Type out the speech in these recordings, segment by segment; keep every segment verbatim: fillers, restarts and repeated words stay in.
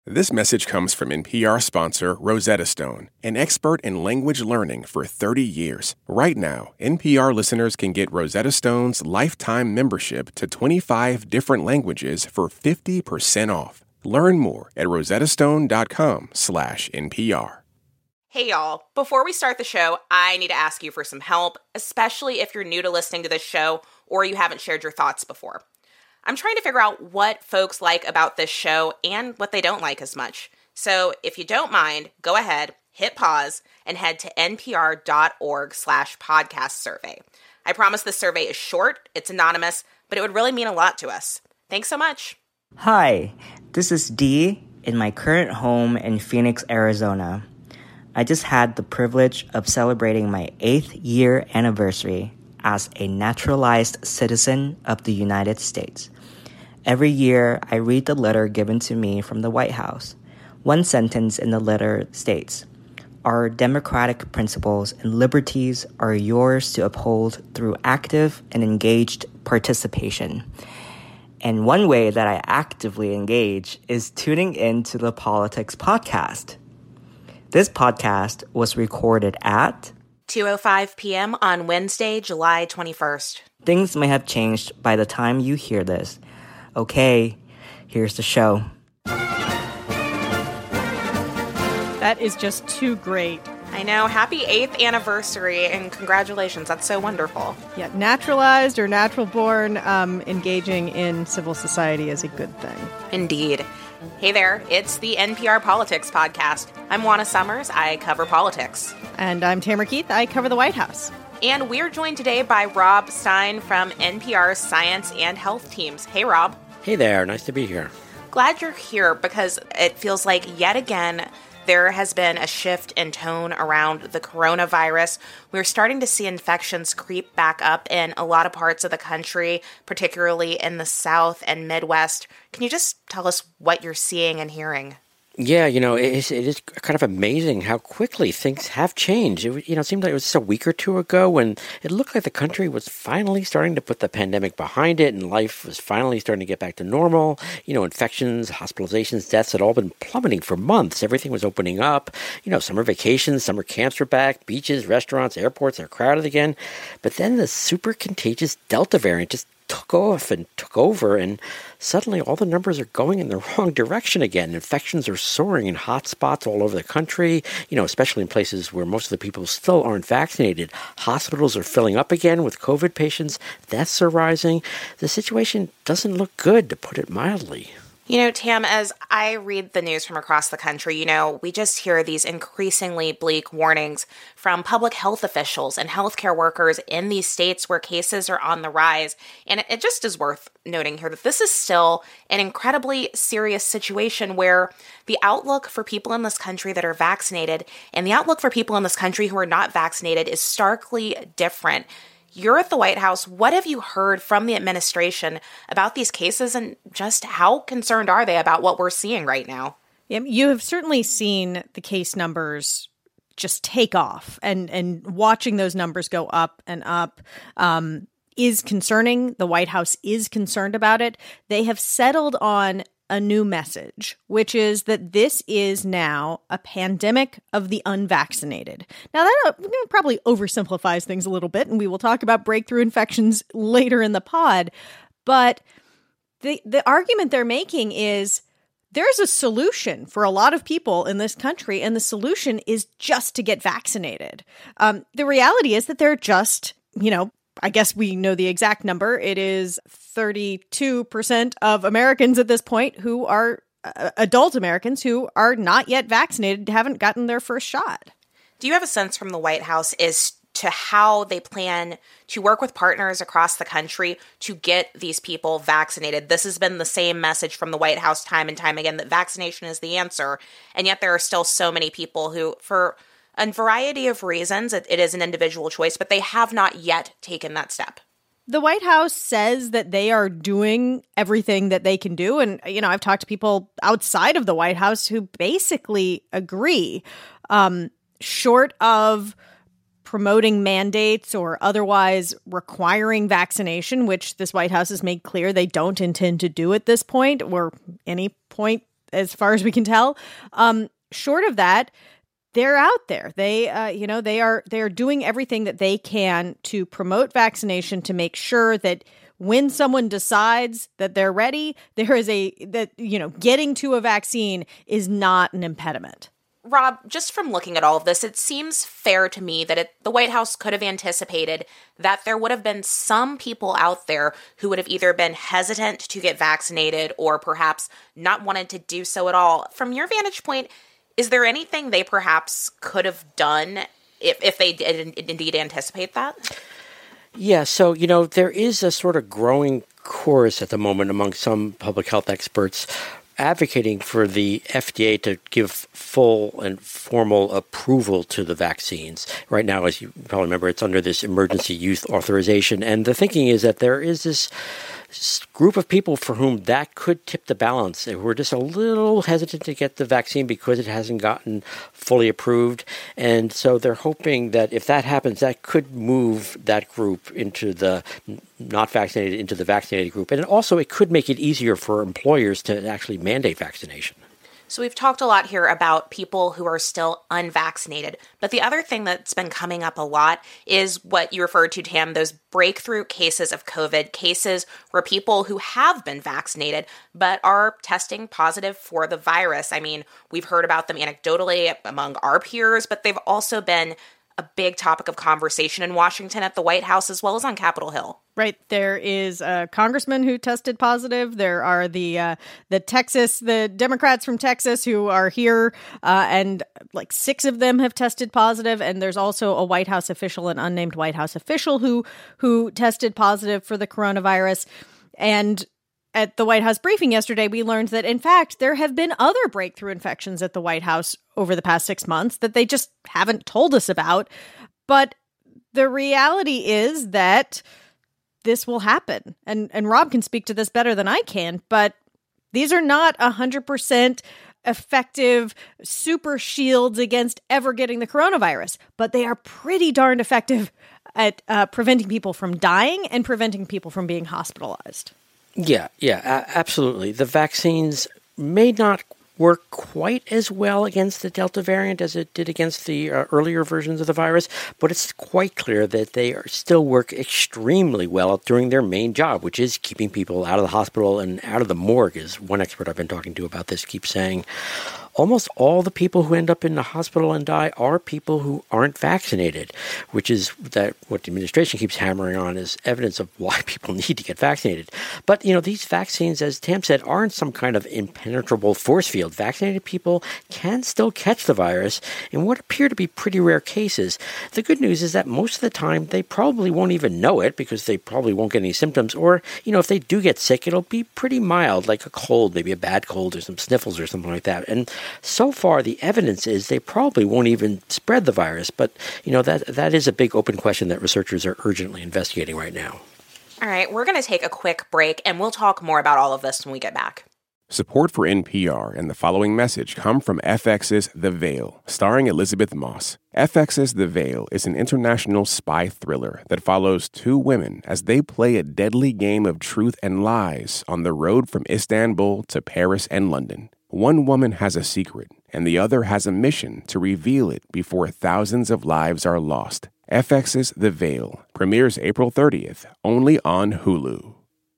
This message comes from N P R sponsor Rosetta Stone, an expert in language learning for thirty years. Right now, N P R listeners can get Rosetta Stone's lifetime membership to twenty-five different languages for fifty percent off. Learn more at rosettastone.com slash NPR. Hey y'all, before we start the show, I need to ask you for some help, especially if you're new to listening to this show or you haven't shared your thoughts before. I'm trying to figure out what folks like about this show and what they don't like as much. So if you don't mind, go ahead, hit pause, and head to npr.org slash podcast survey. I promise this survey is short, it's anonymous, but it would really mean a lot to us. Thanks so much. Hi, this is Dee in my current home in Phoenix, Arizona. I just had the privilege of celebrating my eighth year anniversary as a naturalized citizen of the United States. Every year, I read the letter given to me from the White House. One sentence in the letter states, "Our democratic principles and liberties are yours to uphold through active and engaged participation." And one way that I actively engage is tuning into the Politics Podcast. This podcast was recorded at two oh five p.m. on Wednesday, July twenty-first. Things may have changed by the time you hear this. Okay, here's the show. That is just too great. I know. Happy eighth anniversary and congratulations. That's so wonderful. Yeah, naturalized or natural born, um, engaging in civil society is a good thing. Indeed. Hey there, it's the N P R Politics Podcast. I'm Juana Summers. I cover politics. And I'm Tamara Keith. I cover the White House. And we're joined today by Rob Stein from N P R's Science and Health teams. Hey, Rob. Hey there. Nice to be here. Glad you're here because it feels like yet again there has been a shift in tone around the coronavirus. We're starting to see infections creep back up in a lot of parts of the country, particularly in the South and Midwest. Can you just tell us what you're seeing and hearing? Yeah, you know, it is, it is kind of amazing how quickly things have changed. It, you know, it seemed like it was just a week or two ago when it looked like the country was finally starting to put the pandemic behind it and life was finally starting to get back to normal. You know, infections, hospitalizations, deaths had all been plummeting for months. Everything was opening up. You know, summer vacations, summer camps were back, beaches, restaurants, airports are crowded again. But then the super contagious Delta variant just took off and took over, and suddenly all the numbers are going in the wrong direction again. Infections are soaring in hot spots all over the country, you know, especially in places where most of the people still aren't vaccinated. Hospitals are filling up again with COVID patients. Deaths are rising. The situation doesn't look good, to put it mildly. You know, Tam, as I read the news from across the country, you know, we just hear these increasingly bleak warnings from public health officials and healthcare workers in these states where cases are on the rise. And it just is worth noting here that this is still an incredibly serious situation where the outlook for people in this country that are vaccinated and the outlook for people in this country who are not vaccinated is starkly different. You're at the White House. What have you heard from the administration about these cases and just how concerned are they about what we're seeing right now? Yeah, you have certainly seen the case numbers just take off, and, and watching those numbers go up and up um, is concerning. The White House is concerned about it. They have settled on a new message, which is that this is now a pandemic of the unvaccinated. Now, that probably oversimplifies things a little bit, and we will talk about breakthrough infections later in the pod. But the the argument they're making is there's a solution for a lot of people in this country, and the solution is just to get vaccinated. Um, the reality is that they're just, you know, I guess we know the exact number. It is thirty-two percent of Americans at this point who are uh, adult Americans who are not yet vaccinated, haven't gotten their first shot. Do you have a sense from the White House as to how they plan to work with partners across the country to get these people vaccinated? This has been the same message from the White House time and time again, that vaccination is the answer. And yet there are still so many people who, for a variety of reasons, it, it is an individual choice, but they have not yet taken that step. The White House says that they are doing everything that they can do. And, you know, I've talked to people outside of the White House who basically agree. Um, short of promoting mandates or otherwise requiring vaccination, which this White House has made clear they don't intend to do at this point or any point as far as we can tell. Um, short of that, they're out there. They, uh, you know, they are they are doing everything that they can to promote vaccination, to make sure that when someone decides that they're ready, there is a that you know getting to a vaccine is not an impediment. Rob, just from looking at all of this, it seems fair to me that it, the White House could have anticipated that there would have been some people out there who would have either been hesitant to get vaccinated or perhaps not wanted to do so at all. From your vantage point, is there anything they perhaps could have done if, if they did indeed anticipate that? Yeah, so, you know, there is a sort of growing chorus at the moment among some public health experts advocating for the F D A to give full and formal approval to the vaccines. Right now, as you probably remember, it's under this emergency use authorization. And the thinking is that there is this group of people for whom that could tip the balance, who are just a little hesitant to get the vaccine because it hasn't gotten fully approved. And so they're hoping that if that happens, that could move that group into the not vaccinated into the vaccinated group. And also it could make it easier for employers to actually mandate vaccination. So we've talked a lot here about people who are still unvaccinated. But the other thing that's been coming up a lot is what you referred to, Tam, those breakthrough cases of COVID, cases where people who have been vaccinated but are testing positive for the virus. I mean, we've heard about them anecdotally among our peers, but they've also been a big topic of conversation in Washington at the White House as well as on Capitol Hill. Right. There is a congressman who tested positive. There are the uh, the Texas, the Democrats from Texas who are here, uh, and like six of them have tested positive. And there's also a White House official, an unnamed White House official who who tested positive for the coronavirus. And at the White House briefing yesterday, we learned that, in fact, there have been other breakthrough infections at the White House over the past six months that they just haven't told us about. But the reality is that this will happen. And and Rob can speak to this better than I can, but these are not one hundred percent effective super shields against ever getting the coronavirus, but they are pretty darn effective at uh, preventing people from dying and preventing people from being hospitalized. Yeah, yeah, a- absolutely. The vaccines may not work quite as well against the Delta variant as it did against the uh, earlier versions of the virus, but it's quite clear that they are still work extremely well during their main job, which is keeping people out of the hospital and out of the morgue, as one expert I've been talking to about this keeps saying. Almost all the people who end up in the hospital and die are people who aren't vaccinated, which is that what the administration keeps hammering on is evidence of why people need to get vaccinated. But, you know, these vaccines, as Tam said, aren't some kind of impenetrable force field. Vaccinated people can still catch the virus in what appear to be pretty rare cases. The good news is that most of the time they probably won't even know it because they probably won't get any symptoms. Or, you know, if they do get sick, it'll be pretty mild, like a cold, maybe a bad cold or some sniffles or something like that. And so far, the evidence is they probably won't even spread the virus. But, you know, that that is a big open question that researchers are urgently investigating right now. All right, we're going to take a quick break, and we'll talk more about all of this when we get back. Support for N P R and the following message come from F X's The Veil, starring Elizabeth Moss. F X's The Veil is an international spy thriller that follows two women as they play a deadly game of truth and lies on the road from Istanbul to Paris and London. One woman has a secret, and the other has a mission to reveal it before thousands of lives are lost. F X's The Veil premieres April thirtieth, only on Hulu.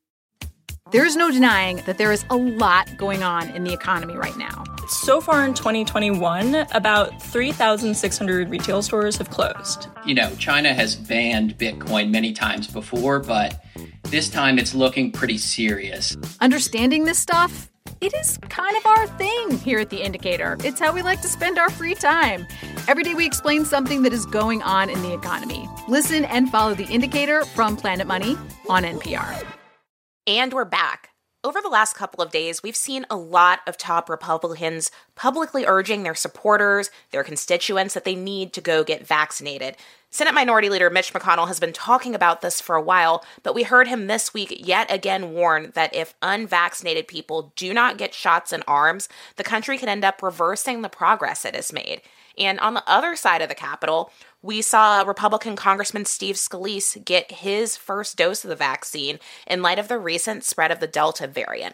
There is no denying that there is a lot going on in the economy right now. So far in twenty twenty-one, about three thousand six hundred retail stores have closed. You know, China has banned Bitcoin many times before, but this time it's looking pretty serious. Understanding this stuff, it is kind of our thing here at The Indicator. It's how we like to spend our free time. Every day we explain something that is going on in the economy. Listen and follow The Indicator from Planet Money on N P R. And we're back. Over the last couple of days, we've seen a lot of top Republicans publicly urging their supporters, their constituents, that they need to go get vaccinated. Senate Minority Leader Mitch McConnell has been talking about this for a while, but we heard him this week yet again warn that if unvaccinated people do not get shots in arms, the country could end up reversing the progress it has made. And on the other side of the Capitol, we saw Republican Congressman Steve Scalise get his first dose of the vaccine in light of the recent spread of the Delta variant.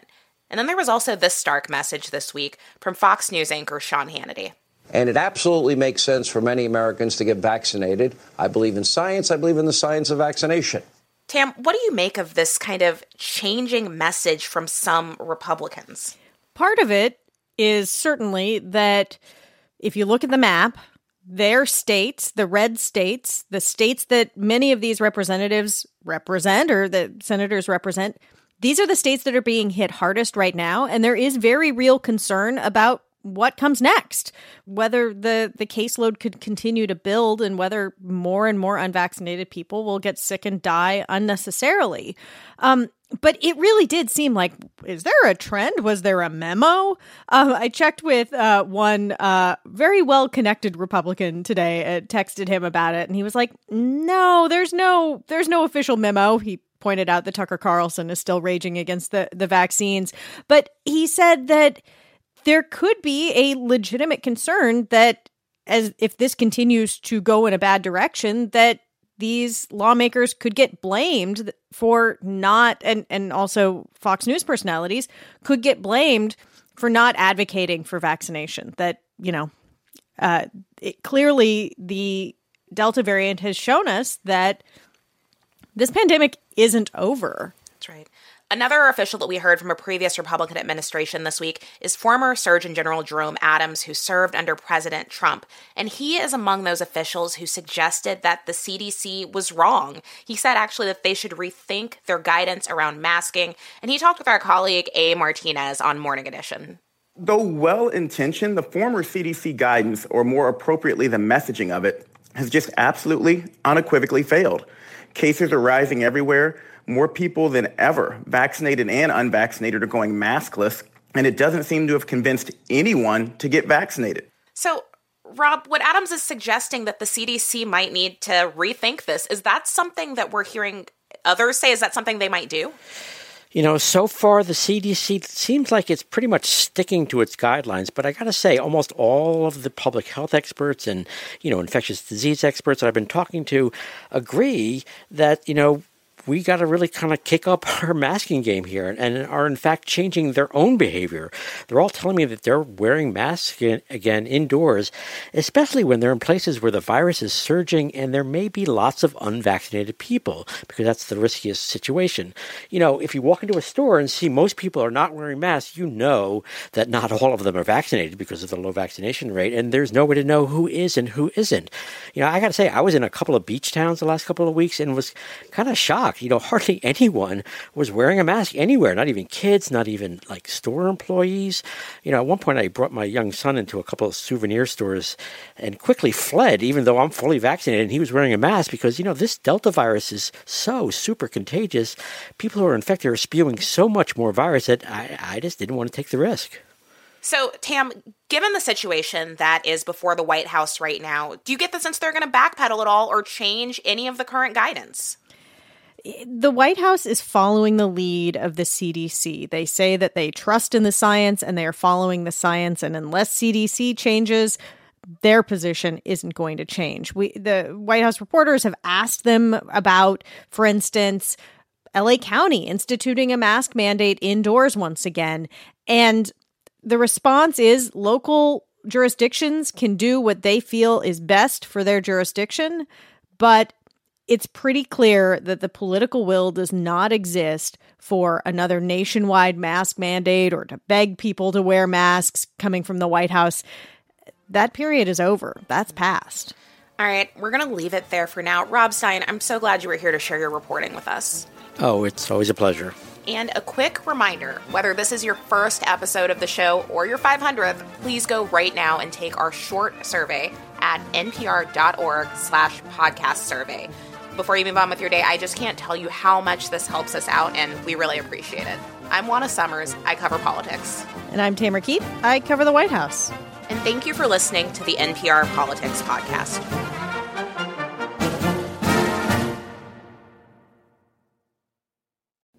And then there was also this stark message this week from Fox News anchor Sean Hannity. And it absolutely makes sense for many Americans to get vaccinated. I believe in science. I believe in the science of vaccination. Tam, what do you make of this kind of changing message from some Republicans? Part of it is certainly that if you look at the map, their states, the red states, the states that many of these representatives represent or that senators represent, these are the states that are being hit hardest right now. And there is very real concern about what comes next, whether the, the caseload could continue to build and whether more and more unvaccinated people will get sick and die unnecessarily. Um, but it really did seem like, is there a trend? Was there a memo? Um, I checked with uh, one uh, very well-connected Republican today, uh, texted him about it, and he was like, no, there's no, there's no official memo. He pointed out that Tucker Carlson is still raging against the, the vaccines. But he said that there could be a legitimate concern that as if this continues to go in a bad direction, that these lawmakers could get blamed for not, and, and also Fox News personalities could get blamed for not advocating for vaccination. That, you know, uh, it, clearly the Delta variant has shown us that this pandemic isn't over. That's right. Another official that we heard from a previous Republican administration this week is former Surgeon General Jerome Adams, who served under President Trump. And he is among those officials who suggested that the C D C was wrong. He said actually that they should rethink their guidance around masking. And he talked with our colleague A. Martinez on Morning Edition. Though well-intentioned, the former C D C guidance, or more appropriately the messaging of it, has just absolutely, unequivocally failed. Cases are rising everywhere. More people than ever, vaccinated and unvaccinated, are going maskless, and it doesn't seem to have convinced anyone to get vaccinated. So, Rob, what Adams is suggesting that the C D C might need to rethink this, is that something that we're hearing others say? Is that something they might do? You know, so far the C D C seems like it's pretty much sticking to its guidelines. But I got to say, almost all of the public health experts and, you know, infectious disease experts that I've been talking to agree that, you know, we got to really kind of kick up our masking game here and are, in fact, changing their own behavior. They're all telling me that they're wearing masks again indoors, especially when they're in places where the virus is surging and there may be lots of unvaccinated people, because that's the riskiest situation. You know, if you walk into a store and see most people are not wearing masks, you know that not all of them are vaccinated because of the low vaccination rate, and there's no way to know who is and who isn't. You know, I got to say, I was in a couple of beach towns the last couple of weeks and was kind of shocked. You know, hardly anyone was wearing a mask anywhere, not even kids, not even like store employees. You know, at one point I brought my young son into a couple of souvenir stores and quickly fled, even though I'm fully vaccinated and he was wearing a mask, because, you know, this Delta virus is so super contagious. People who are infected are spewing so much more virus that I, I just didn't want to take the risk. So, Tam, given the situation that is before the White House right now, do you get the sense they're going to backpedal at all or change any of the current guidance? The White House is following the lead of the C D C. They say that they trust in the science and they are following the science. And unless C D C changes, their position isn't going to change. We, the White House reporters have asked them about, for instance, L A County instituting a mask mandate indoors once again. And the response is local jurisdictions can do what they feel is best for their jurisdiction, but it's pretty clear that the political will does not exist for another nationwide mask mandate or to beg people to wear masks coming from the White House. That period is over. That's past. All right, we're going to leave it there for now. Rob Stein, I'm so glad you were here to share your reporting with us. Oh, it's always a pleasure. And a quick reminder, whether this is your first episode of the show or your five hundredth, please go right now and take our short survey at npr.org slash podcast survey. Before you move on with your day, I just can't tell you how much this helps us out, and we really appreciate it. I'm Juana Summers. I cover politics. And I'm Tamara Keith. I cover the White House. And thank you for listening to the N P R Politics Podcast.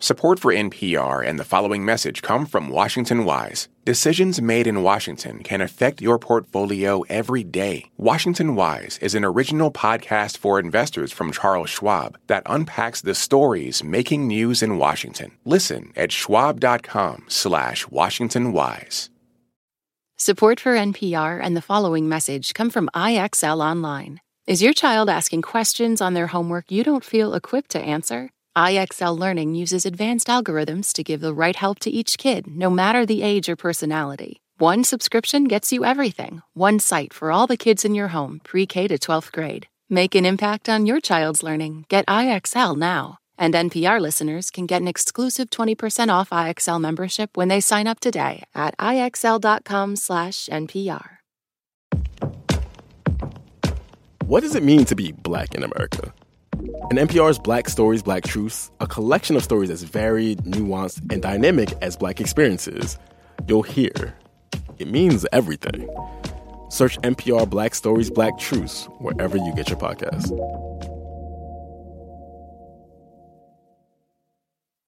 Support for N P R and the following message come from Washington Wise. Decisions made in Washington can affect your portfolio every day. Washington Wise is an original podcast for investors from Charles Schwab that unpacks the stories making news in Washington. Listen at schwab.com slash Washington Wise. Support for N P R and the following message come from I X L Online. Is your child asking questions on their homework you don't feel equipped to answer? I X L Learning uses advanced algorithms to give the right help to each kid, no matter the age or personality. One subscription gets you everything. One site for all the kids in your home, pre-K to twelfth grade. Make an impact on your child's learning. Get I X L now. And N P R listeners can get an exclusive twenty percent off I X L membership when they sign up today at IXL.com slash NPR. What does it mean to be Black in America? In N P R's Black Stories, Black Truths, a collection of stories as varied, nuanced, and dynamic as Black experiences, you'll hear it means everything. Search N P R Black Stories, Black Truths wherever you get your podcasts.